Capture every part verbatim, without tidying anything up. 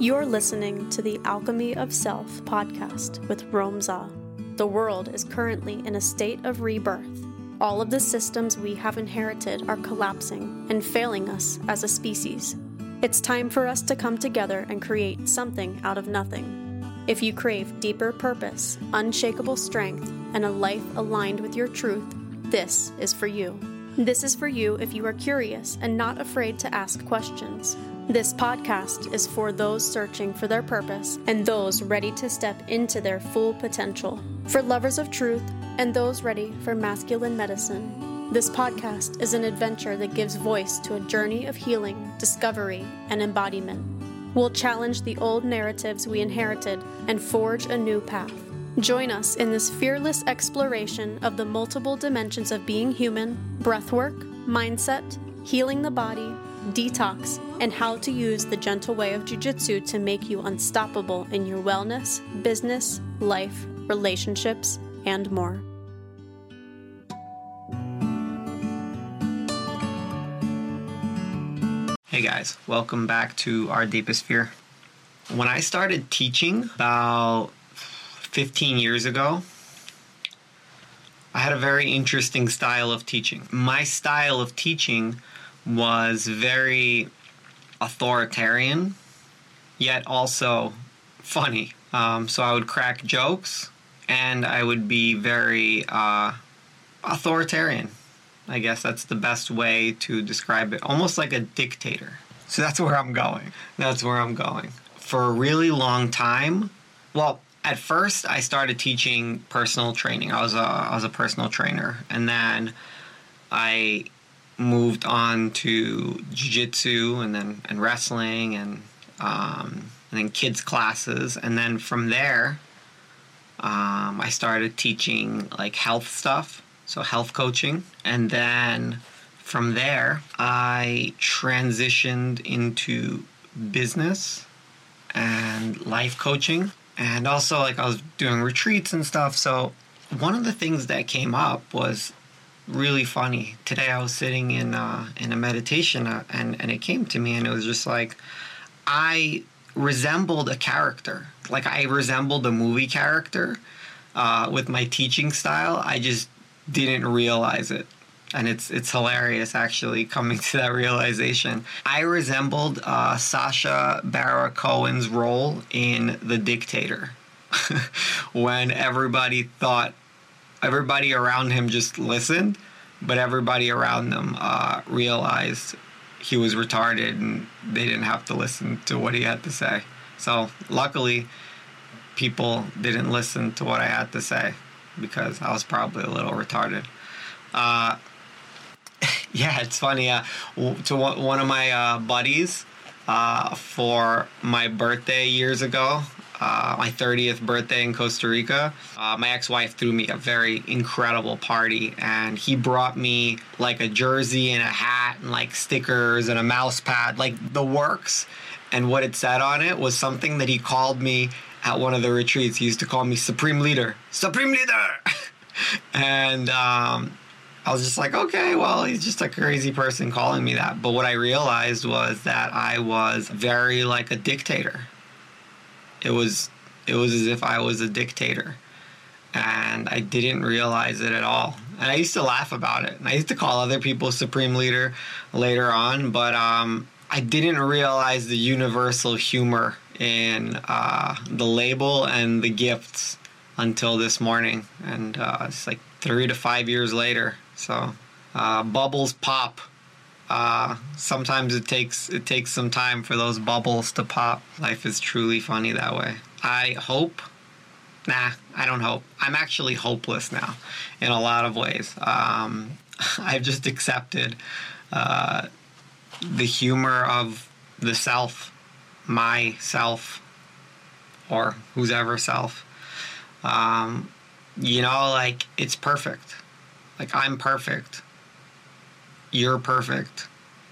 You're listening to the Alchemy of Self podcast with Rome Za. The world is currently in a state of rebirth. All of the systems we have inherited are collapsing and failing us as a species. It's time for us to come together and create something out of nothing. If you crave deeper purpose, unshakable strength, and a life aligned with your truth, this is for you. This is for you if you are curious and not afraid to ask questions. This podcast is for those searching for their purpose and those ready to step into their full potential. For lovers of truth and those ready for masculine medicine. This podcast is an adventure that gives voice to a journey of healing, discovery, and embodiment. We'll challenge the old narratives we inherited and forge a new path. Join us in this fearless exploration of the multiple dimensions of being human, breathwork, mindset, healing the body, detox, and how to use the gentle way of jiu-jitsu to make you unstoppable in your wellness, business, life, relationships, and more. Hey guys, welcome back to Our Deepest Fear. When I started teaching about fifteen years ago, I had a very interesting style of teaching. My style of teaching was very authoritarian, yet also funny. Um, so I would crack jokes, and I would be very uh, authoritarian. I guess that's the best way to describe it. Almost like a dictator. So that's where I'm going. That's where I'm going. For a really long time, well, at first I started teaching personal training. I was a, I was a personal trainer. And then I moved on to jiu-jitsu and then and wrestling and um, and then kids classes, and then from there um, I started teaching like health stuff, so health coaching, and then from there I transitioned into business and life coaching, and also like I was doing retreats and stuff. So one of the things that came up was really funny. Today I was sitting in uh, in a meditation uh, and, and it came to me, and it was just like I resembled a character. Like I resembled a movie character uh, with my teaching style. I just didn't realize it. And it's it's hilarious actually coming to that realization. I resembled uh, Sacha Baron Cohen's role in The Dictator when everybody thought Everybody around him just listened, but everybody around them uh, realized he was retarded and they didn't have to listen to what he had to say. So luckily, people didn't listen to what I had to say because I was probably a little retarded. Uh, yeah, it's funny. Uh, to one of my uh, buddies uh, for my birthday years ago, Uh, my thirtieth birthday in Costa Rica, uh, my ex-wife threw me a very incredible party, and he brought me like a jersey and a hat and like stickers and a mouse pad, like the works. And what it said on it was something that he called me at one of the retreats. He used to call me Supreme Leader. Supreme Leader! And um, I was just like, okay, well, he's just a crazy person calling me that. But what I realized was that I was very like a dictator. It was it was as if I was a dictator, and I didn't realize it at all. And I used to laugh about it, and I used to call other people Supreme Leader later on, but um, I didn't realize the universal humor in uh, the label and the gifts until this morning, and uh, it's like three to five years later. So uh, bubbles pop. Uh, sometimes it takes it takes some time for those bubbles to pop. Life is truly funny that way. I hope. Nah, I don't hope. I'm actually hopeless now in a lot of ways. Um, I've just accepted uh, the humor of the self, my self, or whose ever self. Um, you know, like, it's perfect. Like, I'm perfect. You're perfect.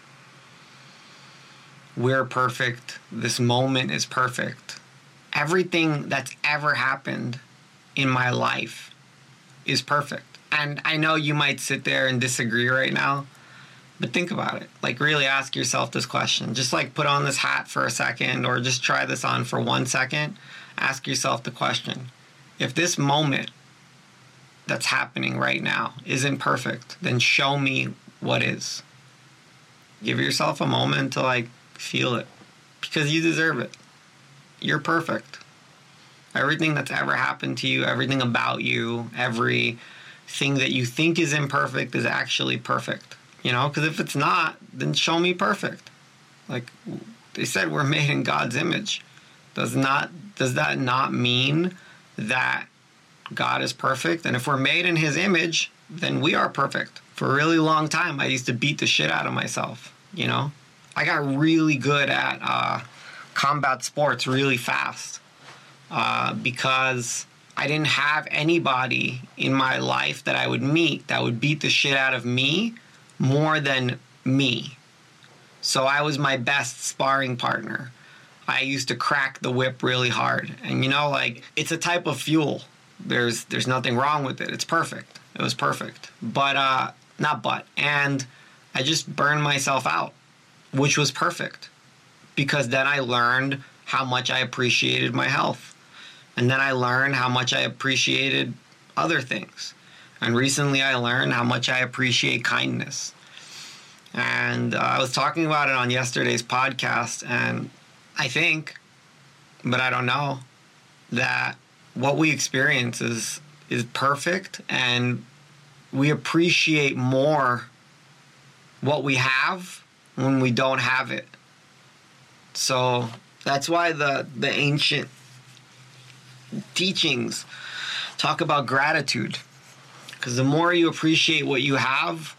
We're perfect. This moment is perfect. Everything that's ever happened in my life is perfect. And I know you might sit there and disagree right now, But think about it. Like, really ask yourself this question. Just like put on this hat for a second, or just try this on for one second. Ask yourself the question. If this moment that's happening right now isn't perfect, then show me what is. Give yourself a moment to like feel it, because you deserve it. You're perfect. Everything that's ever happened to you, everything about you, everything that you think is imperfect is actually perfect. You know, because if it's not, then show me perfect. Like they said, we're made in God's image. Does not does that not mean that God is perfect? And if we're made in his image, then we are perfect. For a really long time, I used to beat the shit out of myself, you know? I got really good at uh, combat sports really fast uh, because I didn't have anybody in my life that I would meet that would beat the shit out of me more than me. So I was my best sparring partner. I used to crack the whip really hard. And you know, like, it's a type of fuel. There's there's nothing wrong with it. It's perfect. It was perfect. But, uh, not but. And I just burned myself out, which was perfect. Because then I learned how much I appreciated my health. And then I learned how much I appreciated other things. And recently I learned how much I appreciate kindness. And uh, I was talking about it on yesterday's podcast, and I think, but I don't know, that what we experience is, is perfect, and we appreciate more what we have when we don't have it. So that's why the, the ancient teachings talk about gratitude. Because the more you appreciate what you have,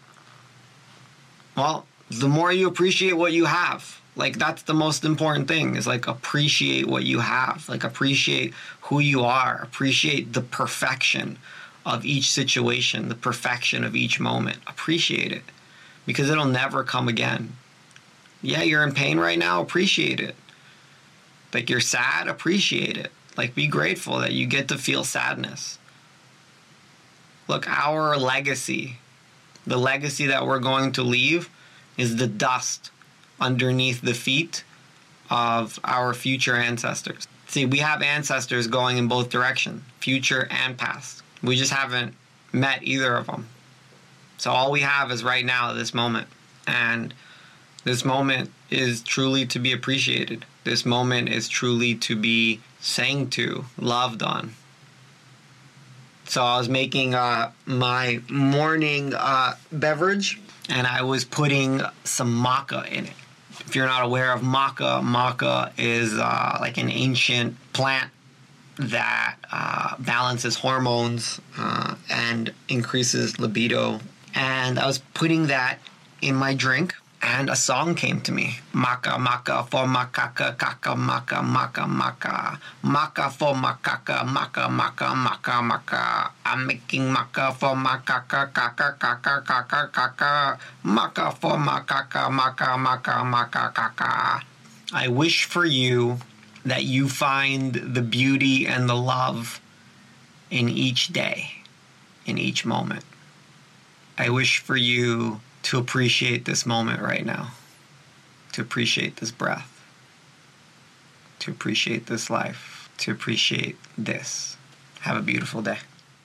well, the more you appreciate what you have. Like, that's the most important thing, is like appreciate what you have. Like, appreciate who you are. Appreciate the perfection of each situation, the perfection of each moment. Appreciate it, because it'll never come again. Yeah, you're in pain right now. Appreciate it. Like, you're sad. Appreciate it. Like, be grateful that you get to feel sadness. Look, our legacy, the legacy that we're going to leave, is the dust underneath the feet of our future ancestors. See, we have ancestors going in both directions, future and past. We just haven't met either of them. So all we have is right now, this moment. And this moment is truly to be appreciated. This moment is truly to be sang to, loved on. So I was making uh, my morning uh, beverage, and I was putting some maca in it. If you're not aware of maca, maca is uh, like an ancient plant that uh, balances hormones uh, and increases libido. And I was putting that in my drink, and a song came to me. Maca, maca for macaca, caca, maca, maca, maca. Maca for macaca, maca, maca, maca, maca. I'm making maca for macaca, caca, caca, caca, caca. Maca for macaca, maca, maca, maca, caca. I wish for you that you find the beauty and the love in each day, in each moment. I wish for you to appreciate this moment right now, to appreciate this breath, to appreciate this life, to appreciate this. Have a beautiful day.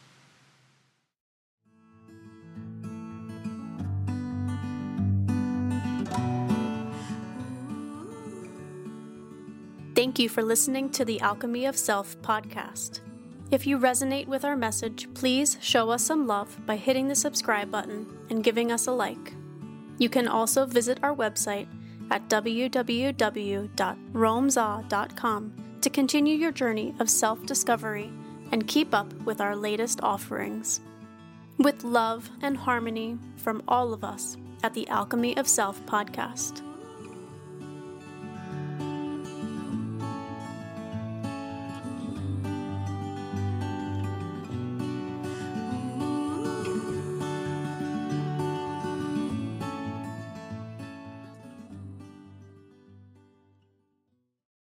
Thank you for listening to the Alchemy of Self podcast. If you resonate with our message, please show us some love by hitting the subscribe button and giving us a like. You can also visit our website at w w w dot romza dot com to continue your journey of self-discovery and keep up with our latest offerings. With love and harmony from all of us at the Alchemy of Self podcast.